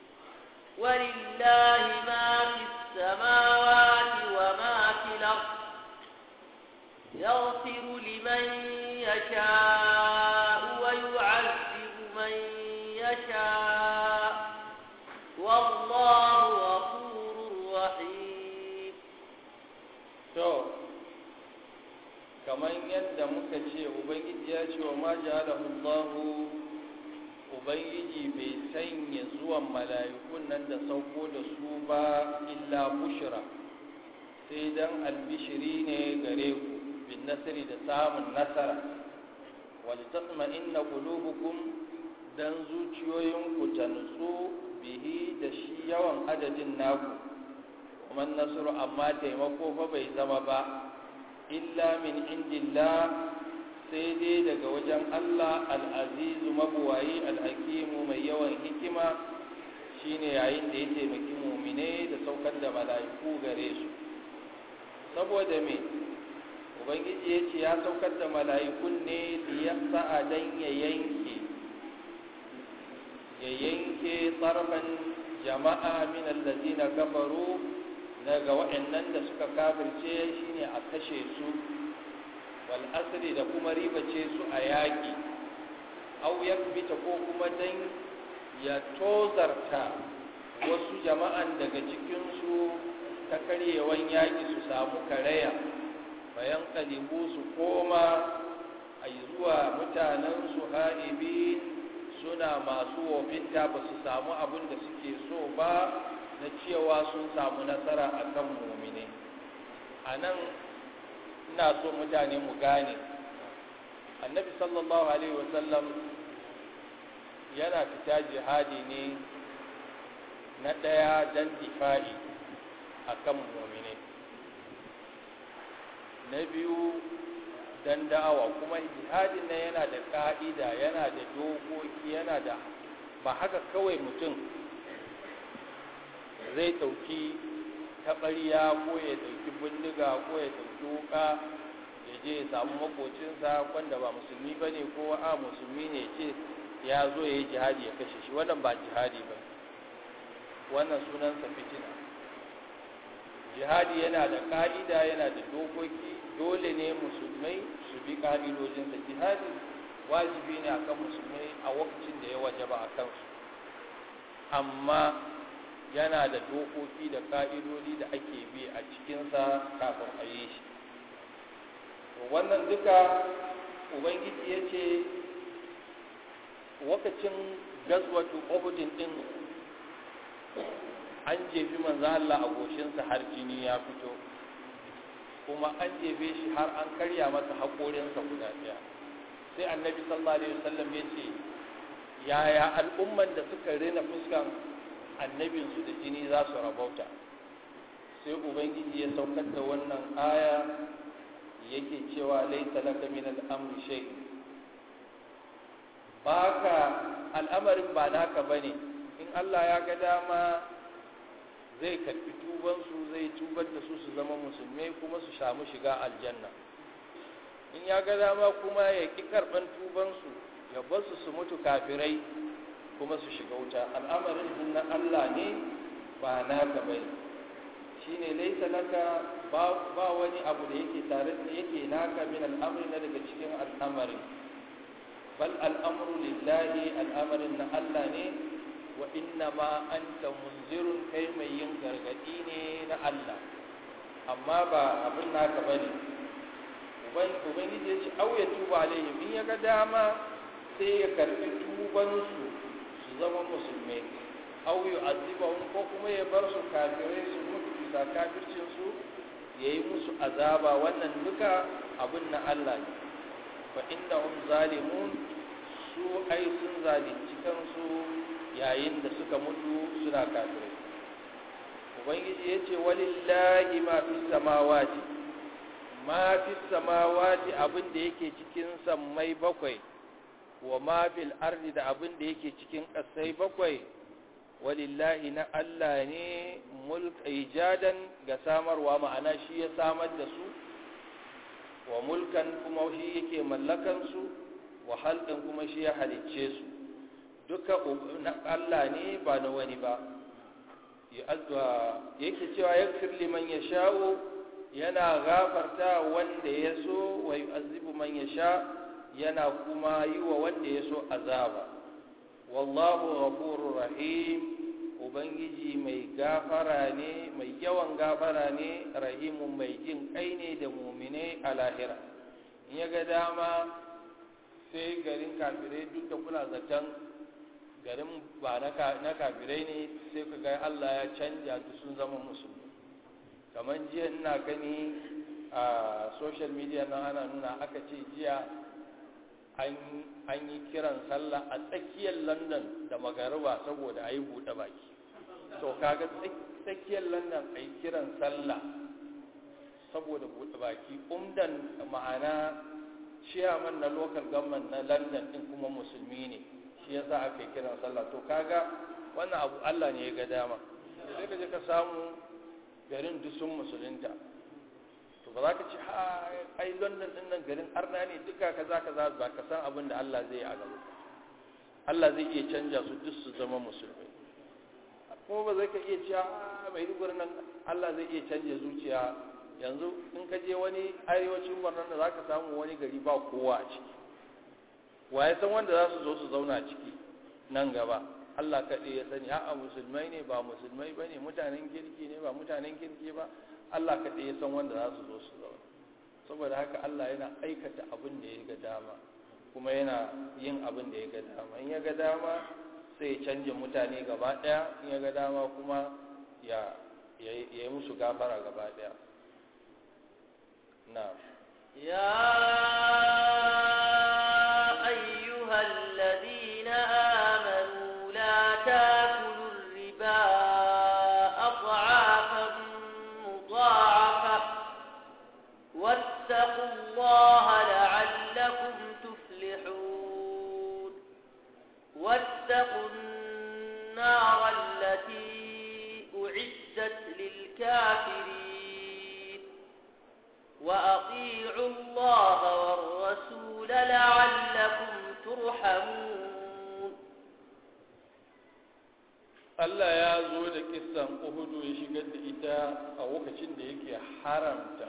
Speaker 1: ولله ما في السماوات وما في الأرض يغفر لمن يشاء ويعذب من يشاء والله غفور رحيم.
Speaker 2: kamar yadda muka ce ubangiji ya ce wa ma ja'alahu Allahu, ubangiji bai sanya zuwan mala'ikun nan da sauko da su ba illa bushra, sai dan albishiri ne gare ku bin nasiri da samun nasara, wal tatma'inna qulubukum, dan zuciyoyinku ta nutsu bihi da shi yawan adadin naku, kuma nasru amma taimako fa bai zama ba illa min indillah, sai dai daga wajen Allah al-azizu mabuwayi al-hakimu mai yawan hikima, shine yayin da ya taimaki mu'mine da saukar da mala'iku gare su. Saboda me ubangiji ya ce ya saukar da mala'ikun ne liyasa dan ya yanke tsarfan jama'a min allazina kafaru daga waɗannan da suka kafirce shine a kashe su wal asri da kuma ribace su a yaƙi aw yakbita ko kuma dan ya tozarta wasu jama'an daga cikin su ta karyewan yaƙi su samu karaya bayan kalibu su koma ai zuwa mutanen su haibi suna masu wofinta ba su samu abin da suke so ba na cewa sun samu nasara a kan mumine. A nan ina so mutane mu gane annabi sallallahu alaihi wasallam yana fita jihadi ne na ɗaya don difa'i a kan mumine, na biyu don da'awa. Kuma jihadin nan yana da ƙa'ida, yana da dokoki, yana da ba haka kawai mutum zai ɗauki taɓarya ko ya ɗauki bindiga ko ya ɗauki wuƙa ya je ya samu makocinsa wanda ba musulmi ba ne ko a musulmi ne ce ya zo ya yi jihadi ya kashe shi. Wannan ba jihadi ba, wannan sunansa fitina. Jihadi yana da ƙa'ida, yana da dokoki, dole ne musulmai su bi ƙa'idojinsa. Jihadi wajibi ne akan musulmai a lokacin da ya wajaba a kansu, amma yana da dokoki da ƙa'idodi da ake bi a cikinsa kafin a yi shi. Wannan duka ubangiji ya ce lokacin gazwatu uhudin din an jefi manzo Allah a goshinsa har jini ya fito, kuma an jefe shi har an karya masa haƙorinsa guda ɗaya. Sai annabi sallallahu alaihi wasallam ya ce yaya al'umman da suka rena fuskan annabinsu da jini za su rabauta. Sai ubangiji ya saukar da wannan aya yake cewa laisa laka min al-amri shay, baka al'amarin ba naka bane. In Allah ya ga dama zai karbi tubansu, zai tubar da su zama musulmai kuma su samu shiga aljanna. In ya ga dama kuma ya ki karban tubansu, ya bar su mutu kafirai kuma su shiga wuta. Al'amarin din na Allah ne, ba naka bane. Shine laisa laka, ba wani abu da yake tare da yake naka min al'amri na daga cikin al'amarin, bal al'amru lillahi, al'amarin na Allah ne. Wa inna ma anta munzirun, kai mai yin gargadi ne na Allah, amma ba abin naka bane. Ubangiji ya ce au ya tuba alaihim, in ya ga dama sai ya karbi tubansu su zama musulmai, au yu'adhibahum, ko kuma ya bar su kafirai su mutu bisa kafircin su, yayi musu azaba. Wannan duka abin na Allah ne. Fa innahum zalimun, su ai sun zalunci kansu yayin da suka mutu suna kafirai. Ubangiji ya ce walillahi ma fi samawati, ma fi samawati abin da yake cikin sammai bakwai, wa ma fil ardi da abin da yake cikin ƙasai bakwai. Walillahi na Allah ne, mulk ijadan ga samarwa, ma'ana shi ya samar da su, wa mulkan kuma shi yake mallakan su, wa halqan kuma shi ya halicce su. Duka na Allah ne, ba na wani ba. Yake cewa yaghfir liman yasha'u, yana gafarta wanda ya so, wa yu'azzibu man yasha, yana kuma yi wa wanda ya so azaba. Wallahu ghafurur rahim, ubangiji mai gafara ne, mai yawan gafara ne, rahimun mai jin kai ne da mu'mine a lahira. In ya ga dama sai garin kafirai, duk da kuna zaton garin ba na kafirai ne, sai ka ga Allah ya canja su sun zama musulmi. Kamar jiya ina gani a social media na ana nuna, aka ce jiya an yi kiran sallah a tsakiyar London da magariba saboda a yi buɗe baki. To kaga tsakiyar London a yi kiran sallah saboda buɗe baki, umdan ma'ana chairman na local government na London din kuma musulmi ne, shi yasa aka yi kiran sallah. To kaga wannan abu Allah ne ya ga dama. Sai ka je ka samu garin duk sun musulunta, to ba za ka ce ai London din nan garin arna ne duka kaza ba ka san abin da Allah zai yi a gaba. Allah zai iya canja su duk su zama musulmai, kuma ba zai ka iya cewa mai dugurin nan Allah zai iya canja zuciya. Yanzu in ka je wani arewacin wannan da za ka samu wani gari ba kowa a ciki, waye san wanda za su zo su zauna a ciki nan gaba? Allah kaɗai ya sani. A'a, musulmai ne ba musulmai ba ne, mutanen kirki ne ba mutanen kirki ba, Allah kaɗai ya san wanda za su zo su zauna. Saboda haka Allah yana aikata abin da ya ga dama, kuma yana yin abin da ya ga dama. In ya ga dama sai ya canja mutane gaba ɗaya, in ya ga dama kuma ya yi musu gafara gaba ɗaya. نعم.
Speaker 1: يا أيها الذين آمنوا لا تأكلوا الربا أضعافا مضاعفة واتقوا الله لعلكم تفلحون واتقوا النار التي أعدت للكافرين وأطيعوا الله والرسول لعلكم ترحمون.
Speaker 2: Allah ya zo da kissan Uhudu ya shigar da ita a lokacin da yake haramta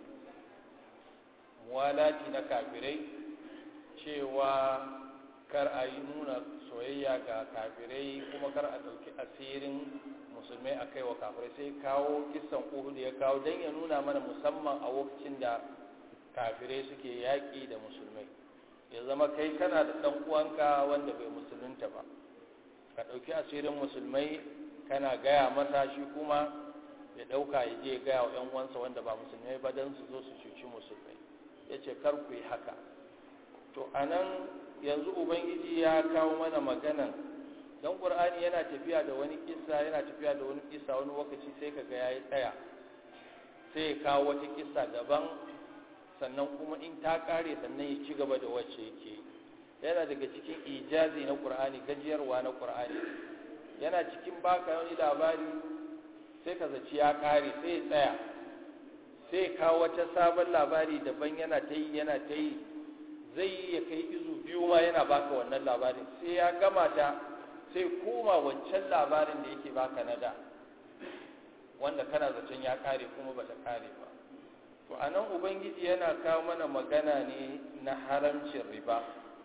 Speaker 2: muwalati na kafirai, cewa kar a yi nuna soyayya ga kafirai kuma kar a ɗauki asirin musulmai a kai wa kafirai. Sai kawo kissan Uhud ya kawo don ya nuna mana musamman a lokacin da kafirai suke yaƙi da musulmai, ya zama kai kana da ɗan uwanka wanda bai musulunta ba, ka ɗauki asirin musulmai kana gaya masa, shi kuma ya ɗauka ya je gaya wa 'yan uwansa wanda ba musulmai ba don su zo su cuci musulmai. Ya ce kar ku yi haka. To a nan yanzu Ubangiji ya kawo mana maganan, don ƙur'ani yana tafiya da wani kissa wani lokaci sai ka ga ya yi tsaya, sai ya kawo wata kissa daban, sannan kuma in ta ƙare sannan ya ci gaba da wacce yake. Yana daga cikin ijazi na ƙur'ani, gajiyarwa na ƙur'ani. Yana cikin baka wani labari sai ka zaci ya ƙare, sai ya tsaya, sai ya kawo wata sabon labari daban, yana ta yi zai yi ya kai izu 2 ma yana baka wannan labarin, sai ya gama ta sai koma wancan labarin da yake baka na da, wanda kana zaton ya kare kuma bata kare ba. To anan Ubangiji yana kawo mana magana ne na haramcin riba,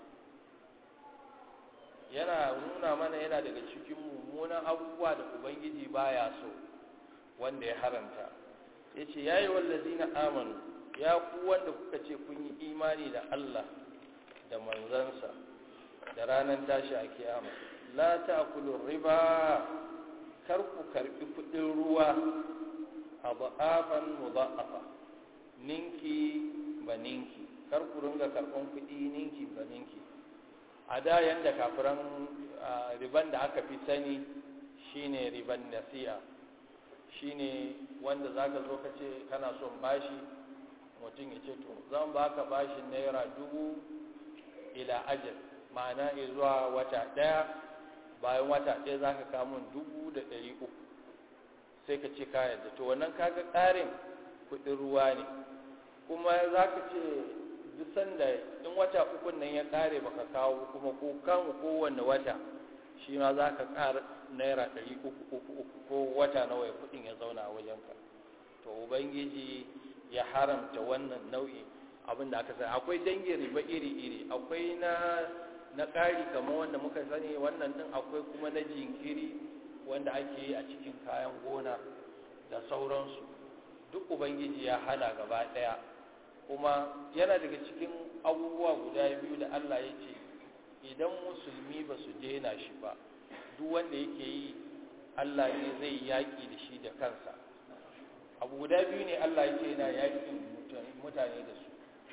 Speaker 2: yana nuna mana yana daga cikin mummunan abubuwa da Ubangiji baya so wanda ya haramta. Yace yayi wallazina amanu, ya ku wanda kuka ce kun yi imani da Allah da manzansa da ranar tashi a kiyama, la ta'kulu riba, kar ku karbi kudin ruwa adafan mudha'afa, ninki ba ninki, kar ku ringa karban kudi ninki ba ninki. A da yanda kafiran riban da aka fi sani shine riban nasi'a, shine wanda zaka zo ka ce kana son bashi, mutum ya ce to zan baka bashin naira 1000 ila ajal, ma'ana zuwa wata ɗaya, bayan wata ɗaya za ka kamun 300,000, sai ka ce kayan da to wannan kaga ƙarin kuɗin ruwa ne. Kuma za ka ce duk sanda in wata 3 nan ya ƙare baka kawo kuma ko kamu kowanne wata, shi ma za ka ƙara naira 300 ko wata nawa ya kuɗin ya zauna a wajenka. To Ubangiji ya haramta wannan nau'i abin da aka sani. Akwai dangin riba iri-iri, akwai na ƙari kamar wanda muka sani, wannan din akwai kuma na jinkiri wanda ake yi a cikin kayan gona da sauransu. Duk Ubangiji ya hana gaba ɗaya. Kuma yana daga cikin abubuwa guda biyu da Allah ya ce idan musulmi ba su daina shi ba, duk wanda yake yi Allah ne zai yaƙi da shi da kansa. Abu guda biyu ne Allah ya ce yana yaƙin mutane da su: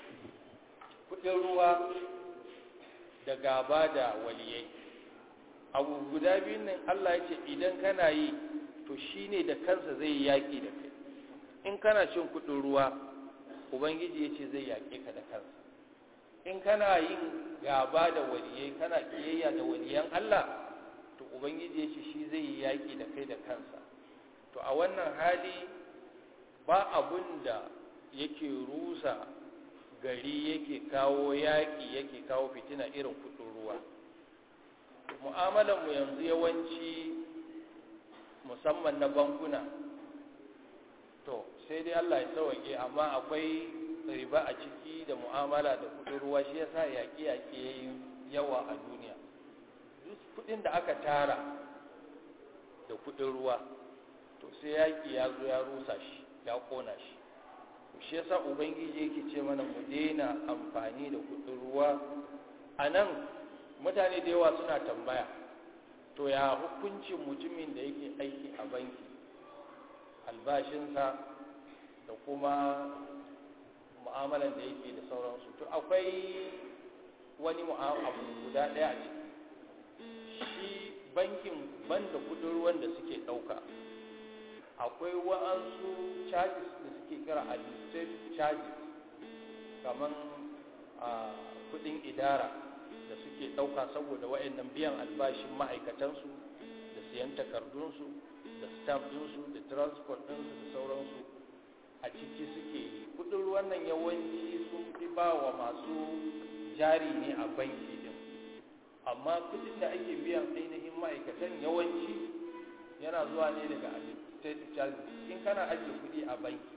Speaker 2: kuɗin ruwa da gaba da waliyai. Abu guda biyun nan Allah ya ce idan kana yi to shi ne da kansa zai yaƙi da kai. In kana cin kuɗin ruwa, Ubangiji ya ce zai yaƙe ka da kansa. In kana yin gaba da waliyai, kana kiyayya da waliyan Allah, to ubangiji ya ce shi zai yi yaƙi da kai da kansa. To a wannan hali ba abun da yake rusa gari, yake kawo yaƙi, yake kawo fitina irin kuɗin ruwa. Mu'amalar mu yanzu yawanci musamman na bankuna, to sai dai Allah ya sauke, amma akwai riba a ciki da mu'amala da kuɗin ruwa, shi yasa yaƙi-yaƙi yayi yawa a duniya. Duk kuɗin da aka tara da kuɗin ruwa, to sai yaƙi ya zo ya rusa shi, ya ƙona shi. Shi yasa ubangiji yake ce mana mu daina amfani da kuɗin ruwa. A nan mutane da yawa suna tambaya, to ya hukuncin mutumin da yake aiki a banki, albashinsa da kuma mu'amalan da yake da sauransu? To akwai wani abu guda ɗaya a ciki. Shi bankin banda kuɗin ruwan da suke ɗauka, akwai wa'ansu charges da suke kira administrative charges, kamar kuɗin idara da suke ɗauka saboda wa'annan biyan albashin ma'aikatansu da siyan takardunsu da stamp ɗinsu da transport ɗinsu da sauransu, a ciki suke yi. Kuɗin ruwan nan yawanci sun fi ba wa masu jari ne a banki din, amma kuɗin da ake biyan ainihin ma'aikatan yawanci yana zuwa ne daga administrative charges. In kana ajiye kuɗi a banki,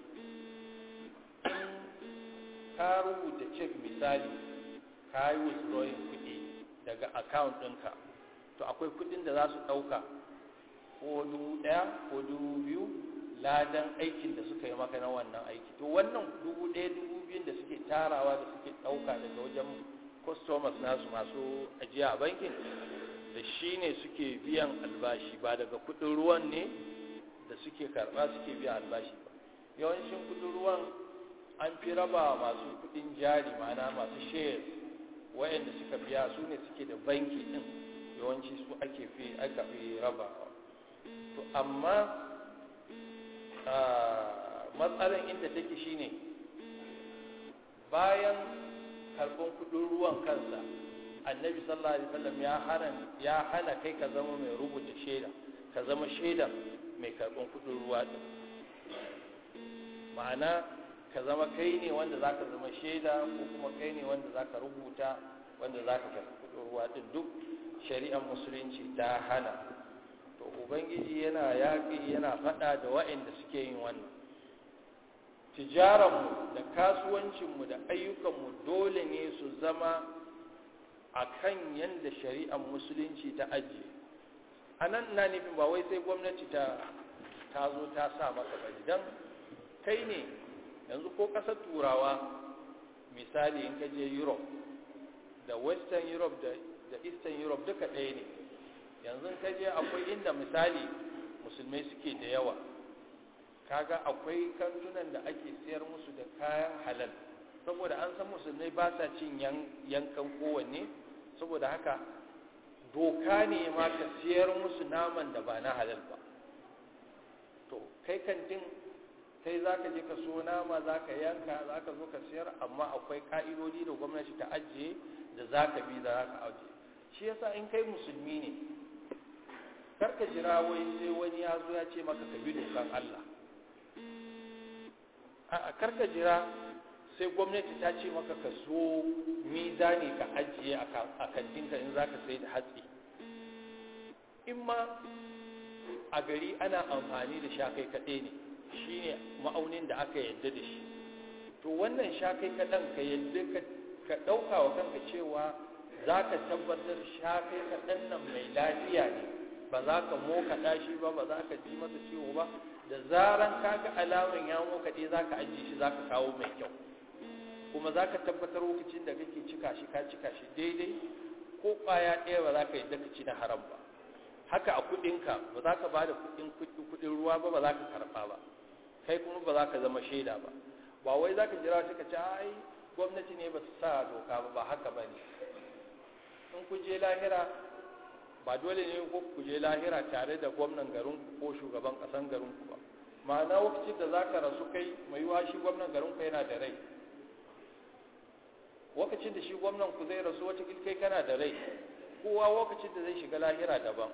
Speaker 2: in ka rubuta check misali, ka yi withdrawing kuɗi daga account ɗinka, to akwai kuɗin da za su ɗauka ko 1,000 ko 2,000 ladan aikin da suka yi maka na wannan aiki. To wannan 1,000 2,000 da suke tarawa da suke ɗauka daga wajen customers nasu masu ajiya a bankin, da shi ne suke biyan albashi, ba daga kuɗin ruwan ne da suke karɓa suke biyan albashi ba. Yawancin kuɗin ruwan an fi raba masu kuɗin jari, ma'ana masu shares, wayanda suka biya su ne suke da banki ɗin, yawanci su aka fi rabawa. To amma matsalar inda take shine, bayan karɓar kuɗin ruwan kansa, annabi sallallahu alaihi wasallam ya hana kai ka zama mai rubuta shaida, ka zama shaida mai karɓar kuɗin ruwa din. Ma'ana ka zama kai ne wanda zaka zama shaida, ko kuma kai ne wanda zaka rubuta, wanda zaka karɓi kuɗin ruwa din. Duk shari'ar musulunci ta hana. To ubangiji yana yaƙi, yana faɗa da waɗanda suke yin wannan. Tijaranmu da kasuwancinmu da ayyukanmu dole ne su zama a kan yadda shari'ar musulunci ta ajiye. A nan na nufin ba wai sai gwamnati ta zo ta sa maka ba, idan kai ne yanzu ko ƙasar turawa misali, in ka je Europe, da Western Europe da Eastern Europe duka ɗaya ne. Yanzu ka je akwai inda misali musulmai suke da yawa, kaga akwai kantunan da ake siyar musu da kayan halal, saboda an san musulmai ba sa cin yankan kowanne, saboda haka doka ne ma ka siyar musu naman da ba na halal ba. To kai kantin, kai za ka je ka so nama, za ka yanka, za ka zo ka siyar, amma akwai ka'idodi da gwamnati ta ajiye da za ka bi, da za ka ajiye. Shi yasa in kai musulmi ne, karka jira wai sai wani ya zo ya ce maka ka bi dokan Allah. A karka jira sai gwamnati ta ce maka ka so mizani ka ajiye a kantinka in za ka sai da hatsi. In ma a gari ana amfani da shakai kaɗai ne, shi ne ma'aunin da aka yadda da shi. To wannan shakai kaɗan ka yadda ka ɗauka wa kanka cewa za ka tabbatar shakai kaɗan nan mai lafiya ne, ba za ka mokaɗa shi ba, ba za ka ji masa ciwo ba. Da zaran ka ga alamun ya mokaɗe, za ka ajiye shi, za ka kawo mai kyau, kuma za ka tabbatar lokacin da kake cika shi, ka cika shi daidai, ko ƙwaya ɗaya ba za ka yadda ka ci na haram ba. Haka a kuɗinka, ba za ka ba da kuɗin ruwa ba, ba za ka karɓa ba, kai kuma ba za ka zama shaida ba. Ba wai za ka jira shi ka ce ai gwamnati ne ba su sa doka ba haka ba ne. In ku je lahira, ba dole ne ku je lahira tare da gwamnan garinku ko shugaban ƙasan garinku ba. Ma'ana lokacin da za ka rasu kai, mai yiwa shi gwamnan garinku yana da rai, lokacin da shi gwamnan ku zai rasu wata kai kana da rai, kowa lokacin da zai shiga lahira daban.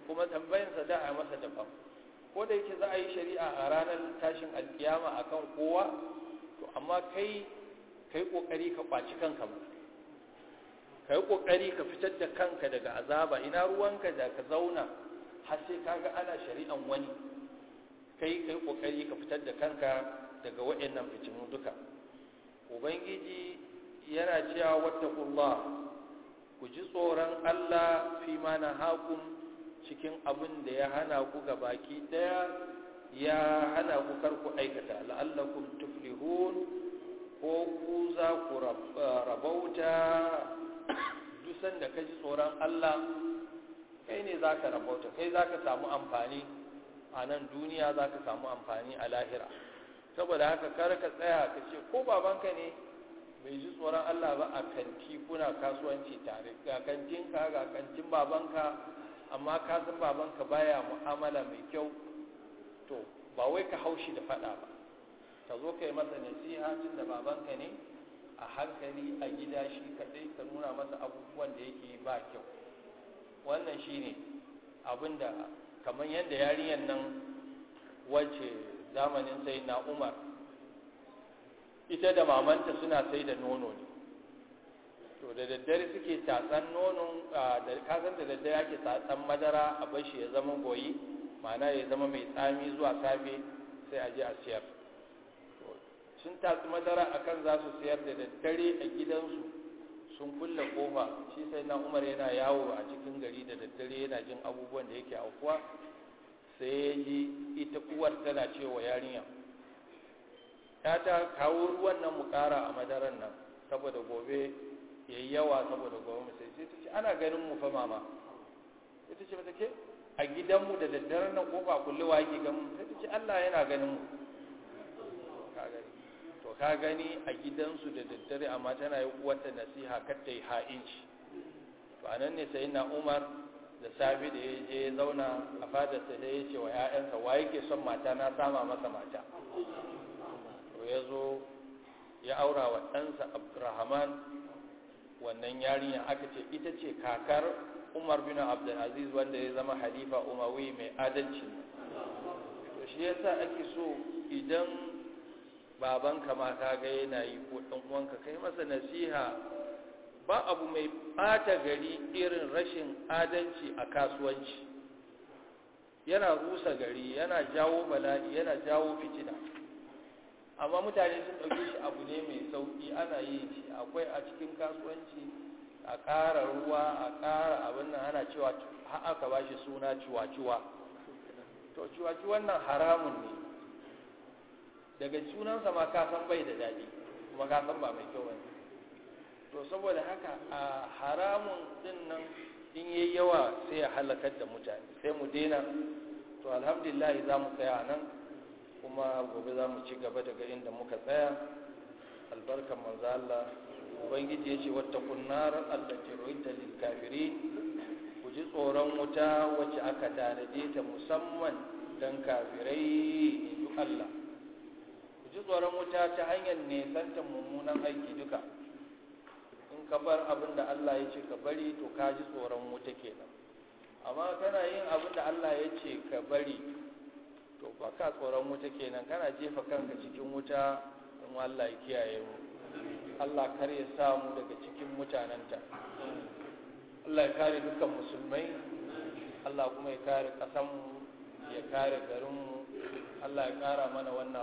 Speaker 2: kuma tambayinsa da a masa daban. Ko da yake za a yi shari'a a ranar tashin alkiyama akan kowa, to amma kai kokari ka kwaci kanka ba, kai kokari ka fitar da kanka daga azaba. Ina ruwanka da ka zauna har sai kaga ana shari'an wani, kai kokari ka fitar da kanka daga waɗannan fitinu duka. Ubangiji yana cewa wattaqullah, ku ji tsoron Allah fi ma nahakum, cikin abin da ya hana ku ga baki daya, ya hana ku kar ku aikata, la'allakum tuflihun, ko ku za ku rabauta. Dusan da ka ji tsoron Allah, kai ne za ka rabauta, kai za ka samu amfani a nan duniya, za ka samu amfani a lahira. Saboda haka kar ka tsaya ka ce ko babanka ne bai ji tsoron Allah ba, a kanti kuna kasuwanci tare, ga kantinka ga kantin babanka, amma ka san babanka baya mu'amala mai kyau, to ba wai ka haushi da fada ba, ka zo kai masa nasiha tun da babanka ne, a hankali a gida shi kadai ka nuna masa abubuwan da yake ba kyau. Wannan shine abinda kamar yadda yarinyar nan wacce zamanin sai na Umar, ita da mamanta suna sai da nono ne, to da daddare suke tatsan nonon, da kasan da daddare ake tatsan madara a bashi ya zama goyi, ma'ana ya zama mai tsami zuwa safe sai a je a siyar. Sun tatsi madara akan za su siyar da daddare a gidansu, sun kulle kofa. Shi sai na Umar yana yawo a cikin gari da daddare yana jin abubuwan da yake aukuwa, sai ya ji ita uwar tana cewa yarinya, ta kawo ruwan nan mu kara a madaran nan saboda gobe yayi yawa, saboda gobe mu sai ta ce ana ganin mu fa mama. Ita ce mata ke a gidanmu da daddaren nan kofa kullewa yake ganin mu? Sai ta ce Allah yana ganin mu. To ka gani a gidansu da daddare, amma tana yi uwarta nasiha kar ta yi ha'inci. To anan ne sai na Umar da safi da ya je ya zauna a fadarsa, sai ya ce wa 'ya'yansa, wa yake son mata na sama masa mata. To ya zo ya aura wa ɗansa Abdurrahman wannan yarinya, aka ce ita ce kakar Umar bin Abdulaziz wanda ya zama halifa Umawi mai adalci. To shi yasa ake so idan babanka ma ka ga yana yi ko ɗan uwanka, kai masa nasiha. Ba abu mai ɓata gari irin rashin adalci a kasuwanci, yana rusa gari, yana jawo bala'i, yana jawo fitina. Amma mutane sun ɗauke shi abu ne mai sauƙi, ana yi shi. Akwai a cikin kasuwanci a ƙara ruwa, a ƙara abin nan, ana cewa har aka ba shi suna ciwa-ciwa. To ciwa-ciwan nan haramun ne, daga sunansa ma ka san bai da daɗi, kuma ka san ba mai kyau bane. To saboda haka a haramun din nan in yayi yawa sai ya halakar da mutane, sai mu daina. To alhamdulillah za mu tsaya nan, kuma gobe za mu ci gaba daga inda muka tsaya. Albarkan manzo Allah. Ubangiji ya ce wattaqun nar allati ru'ita lil kafirin, ku ji tsoron wuta wacce aka tanade ta musamman dan kafirai, in ji Allah. Ku ji tsoron wuta ta hanyar nesanta mummunan aiki duka. In ka bar abin da Allah ya ce ka bari, to ka ji tsoron wuta kenan. Amma kana yin abin da Allah ya ce ka bari, to ba ka tsoron wuta kenan, kana jefa kanka cikin wuta. In Allah ya kiyaye mu, Allah kar ya samu daga cikin mutanenta. Allah ya kare dukkan musulmai, Allah kuma ya kare ƙasanmu, ya kare garinmu. Allah ya kara mana wannan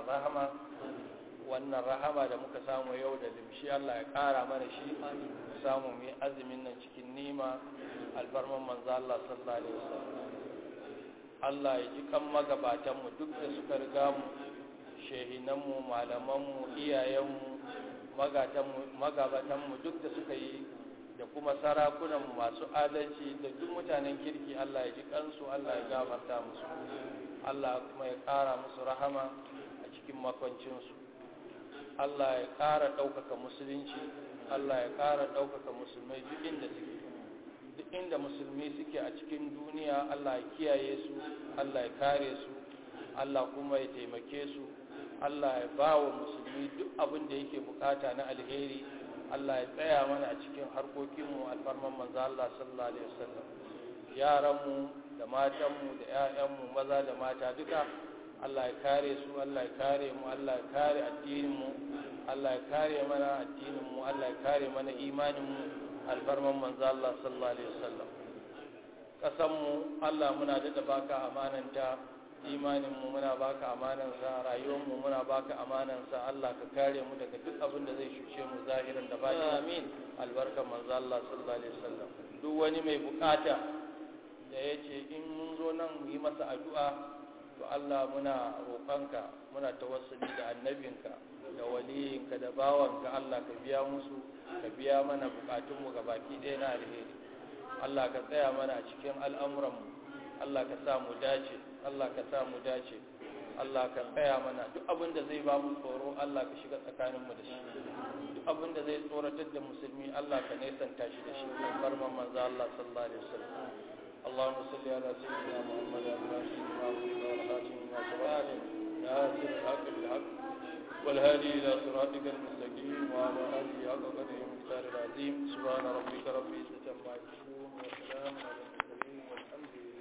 Speaker 2: rahama da muka samu yau da limshi. Allah ya kara mana shi, mu samu mu azumin nan cikin nima, albarman manzo Allah sallallahu alaihi wasallam. Allah ya ji kan magabatanmu duk da suka riga mu, shehinanmu, malamanmu, iyayenmu, magabatanmu duk da suka yi, da kuma sarakunanmu masu adalci da duk mutanen kirki. Allah ya ji kansu, Allah ya gafarta musu, Allah kuma ya ƙara musu rahama a cikin makwancinsu. Allah ya ƙara ɗaukaka musulunci, Allah ya ƙara ɗaukaka musulmai duk inda suke. Duk inda musulmi suke a cikin duniya, Allah ya kiyaye su, Allah ya kare su, Allah kuma ya taimake su. Allah ya ba wa musulmi duk abin da yake bukata na alheri. Allah ya tsaya mana a cikin harkokinmu, alfarman manzo Allah sallallahu alaihi wasallam. Yaranmu da matanmu da 'ya'yanmu maza da mata duka. Allah ya kare su, Allah ya kare mu, Allah ya kare addininmu, Allah ya kare mana addininmu, Allah ya kare mana imaninmu, albarman manzo Allah sallallahu alaihi wasallam. Kasanmu Allah muna da baka amananta, imaninmu muna baka amanansa, rayuwarmu muna baka amanansa. Allah ka kare mu daga duk abin da zai shuce mu zahiran da baki. Amin. Albarkan manzo Allah sallallahu alaihi wasallam. Duk wani mai bukata da yace in mun zo nan mu yi masa addu'a, to Allah muna roƙonka, muna tawassuli da annabinka da waliyinka da bawanka. Allah ka biya musu, ka biya mana bukatunmu baki ɗaya na alheri. Allah ka tsaya mana a cikin al'amuranmu, Allah ka sa mu dace, Allah ka sa mu dace, Allah ka tsaya mana duk abin da zai ba mu tsoro, Allah ka shiga tsakaninmu da shi. Duk abin da zai tsoratar da musulmi, Allah ka nesanta shi da shi. Barman manzo Allah sallallahu alaihi wasallam. اللهم صل على سيدنا محمد الفاتح لما أغلق والخاتم لما سبق ناصر الحق بالحق والهادي إلى صراطك المستقيم وعلى آله حق قدره المختار العظيم. سبحان ربك رب العزة عما يصفون وسلام على المرسلين والحمد لله.